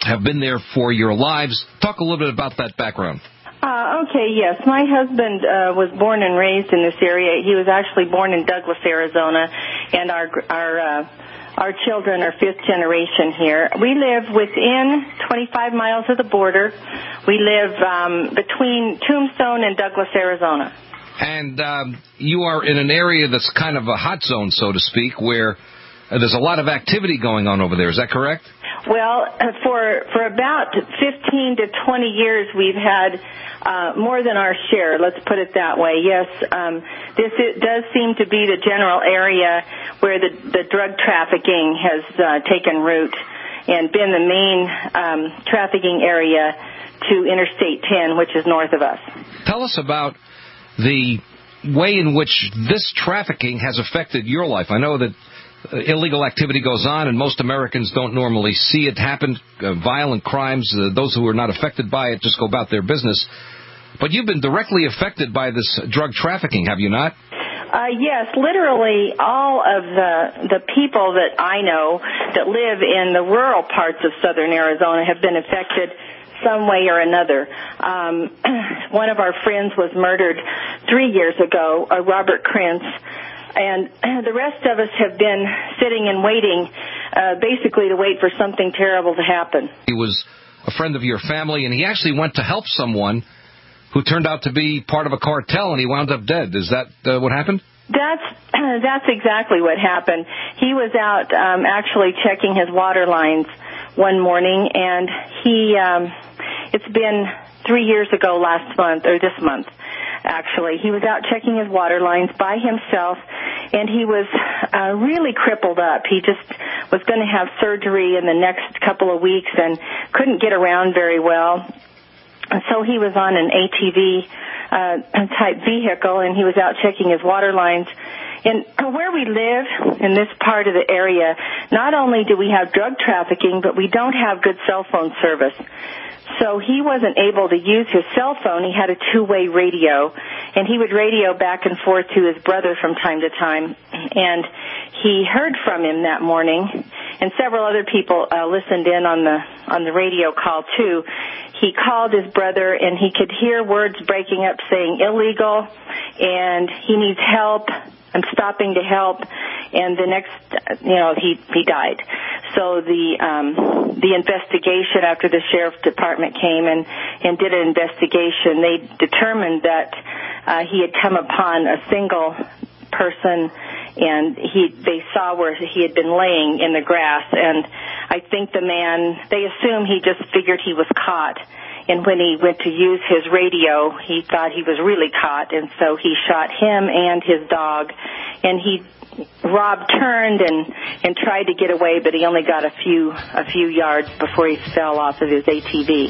have been there for your lives. Talk a little bit about that background. Uh, okay, yes. My husband uh, was born and raised in this area. He was actually born in Douglas, Arizona, and our our uh, our children are fifth generation here. We live within twenty-five miles of the border. We live um, between Tombstone and Douglas, Arizona. And um, you are in an area that's kind of a hot zone, so to speak, where uh, there's a lot of activity going on over there. Is that correct? Well, for for about fifteen to twenty years, we've had uh, more than our share. Let's put it that way. Yes, um, this it does seem to be the general area where the the drug trafficking has uh, taken root and been the main um, trafficking area to Interstate ten, which is north of us. Tell us about the way in which this trafficking has affected your life. I know that Uh, illegal activity goes on, and most Americans don't normally see it happen. Uh, violent crimes, uh, those who are not affected by it just go about their business. But you've been directly affected by this drug trafficking, have you not? Uh, yes, literally all of the the people that I know that live in the rural parts of southern Arizona have been affected some way or another. Um, one of our friends was murdered three years ago, uh, Robert Krentz. And the rest of us have been sitting and waiting, uh, basically to wait for something terrible to happen. He was a friend of your family, and he actually went to help someone who turned out to be part of a cartel, and he wound up dead. Is that uh, what happened? That's that's exactly what happened. He was out um, actually checking his water lines one morning, and he um, it's been three years ago last month, or this month. Actually, he was out checking his water lines by himself, and he was uh, really crippled up. He just was going to have surgery in the next couple of weeks and couldn't get around very well. And so he was on an A T V uh, type vehicle, and he was out checking his water lines. And where we live in this part of the area, not only do we have drug trafficking, but we don't have good cell phone service. So he wasn't able to use his cell phone. He had a two-way radio, and he would radio back and forth to his brother from time to time. And he heard from him that morning, and several other people uh, listened in on the on the radio call too. He called his brother, and he could hear words breaking up saying illegal, and he needs help. I'm stopping to help, and the next, you know, he he died. So the um, the investigation after the sheriff's department came and, and did an investigation, they determined that uh, he had come upon a single person, and he they saw where he had been laying in the grass. And I think the man, they assume he just figured he was caught. And when he went to use his radio, he thought he was really caught, and so he shot him and his dog. And he, Rob turned and and tried to get away, but he only got a few a few yards before he fell off of his A T V.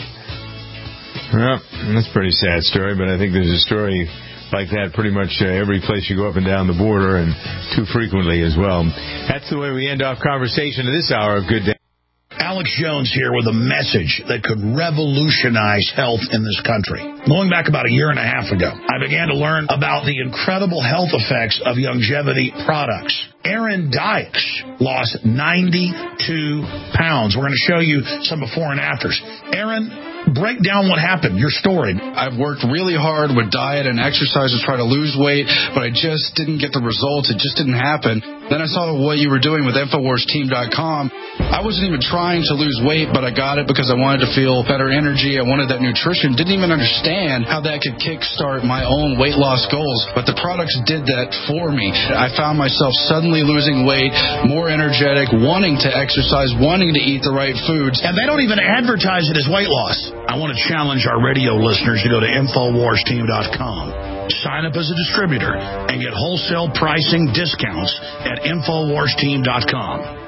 Well, that's a pretty sad story, but I think there's a story like that pretty much uh, every place you go up and down the border, and too frequently as well. That's the way we end off conversation of this hour of Good Day. Alex Jones here with a message that could revolutionize health in this country. Going back about a year and a half ago, I began to learn about the incredible health effects of longevity products. Aaron Dykes lost ninety-two pounds. We're going to show you some before and afters. Aaron, break down what happened, your story. I've worked really hard with diet and exercise to try to lose weight, but I just didn't get the results. It just didn't happen. Then I saw what you were doing with Infowars Team dot com. I wasn't even trying to lose weight, but I got it because I wanted to feel better energy. I wanted that nutrition. Didn't even understand how that could kickstart my own weight loss goals, but the products did that for me. I found myself suddenly losing weight, more energetic, wanting to exercise, wanting to eat the right foods. And they don't even advertise it as weight loss. I want to challenge our radio listeners to go to Infowars Team dot com. Sign up as a distributor and get wholesale pricing discounts at Infowars Team dot com.